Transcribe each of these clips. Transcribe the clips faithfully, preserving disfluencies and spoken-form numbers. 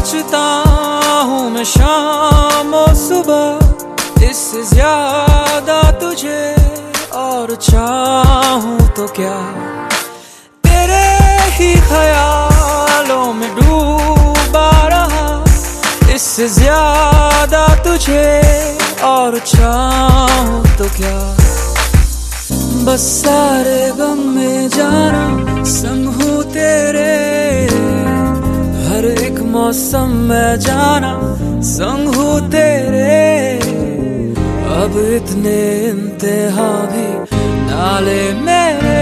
सोचता हूँ मैं शाम और सुबह, इससे ज्यादा तुझे और चाहूँ तो क्या। तेरे ही ख्यालों में डूबा रहा, इससे ज्यादा तुझे और चाहूँ तो क्या। बस सारे गम में जाना संग हूँ तेरे, हर एक मौसम में जाना संग हूँ तेरे। अब इतने इम्तिहा भी नाले मेरे,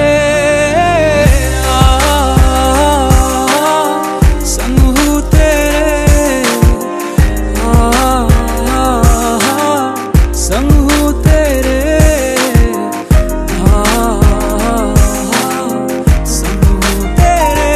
संग हूँ तेरे, संग हूँ तेरे, संग हूँ तेरे।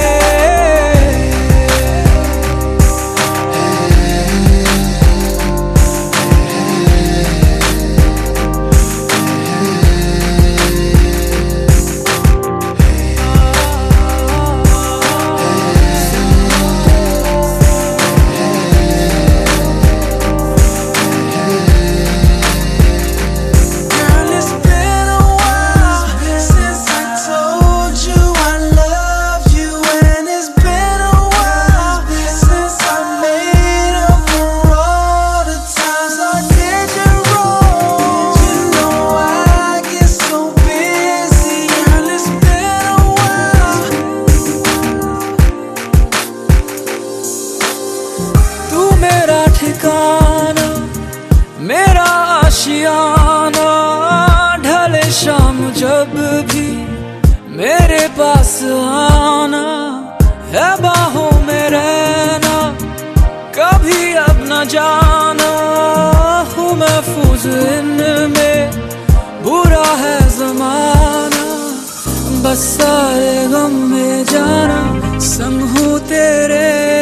ठिकाना मेरा आशियाना, ढले शाम जब भी मेरे पास आना, है बाहों में रहना कभी अब न जाना। हूँ महफूज इनमें, बुरा है जमाना, बस सारे गम में जाना संग हूँ तेरे,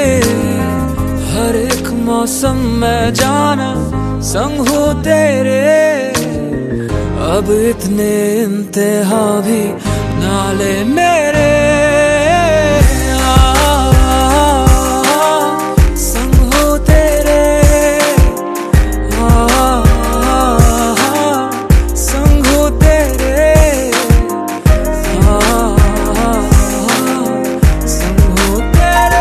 हर एक मौसम में जाना संग हो तेरे। अब इतने इम्तिहा भी नाले मेरे, संग हो तेरे, संग हो तेरे, संग हो तेरे।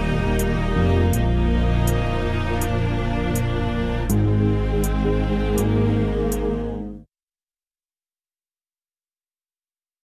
Thank you.